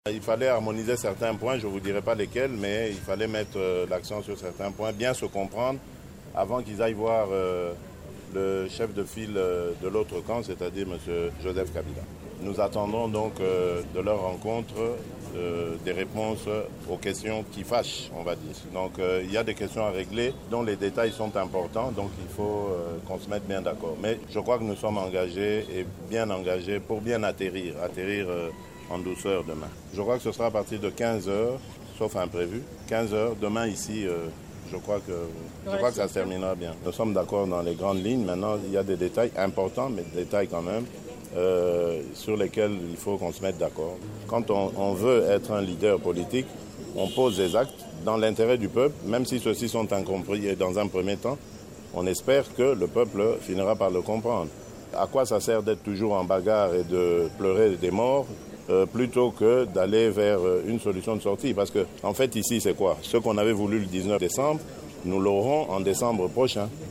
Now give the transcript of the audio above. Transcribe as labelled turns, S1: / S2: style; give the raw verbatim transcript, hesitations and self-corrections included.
S1: Il fallait harmoniser certains points, je ne vous dirai pas lesquels, mais il fallait mettre euh, l'accent sur certains points, bien se comprendre avant qu'ils aillent voir euh, le chef de file euh, de l'autre camp, c'est-à-dire M. Joseph Kabila. Nous attendons donc euh, de leur rencontre euh, des réponses aux questions qui fâchent, on va dire. Donc euh, il y a des questions à régler dont les détails sont importants, donc il faut euh, qu'on se mette bien d'accord. Mais je crois que nous sommes engagés et bien engagés pour bien atterrir, atterrir euh, en douceur demain. Je crois que ce sera à partir de quinze heures, sauf imprévu. quinze heures, demain ici, euh, je crois que, je crois que ça se terminera bien. Nous sommes d'accord dans les grandes lignes. Maintenant, il y a des détails importants, mais des détails quand même, euh, sur lesquels il faut qu'on se mette d'accord. Quand on, on veut être un leader politique, on pose des actes dans l'intérêt du peuple, même si ceux-ci sont incompris. Et dans un premier temps, on espère que le peuple finira par le comprendre. À quoi ça sert d'être toujours en bagarre et de pleurer des morts euh, plutôt que d'aller vers une solution de sortie? Parce que, en fait, ici, c'est quoi? Ce qu'on avait voulu le dix-neuf décembre, nous l'aurons en décembre prochain.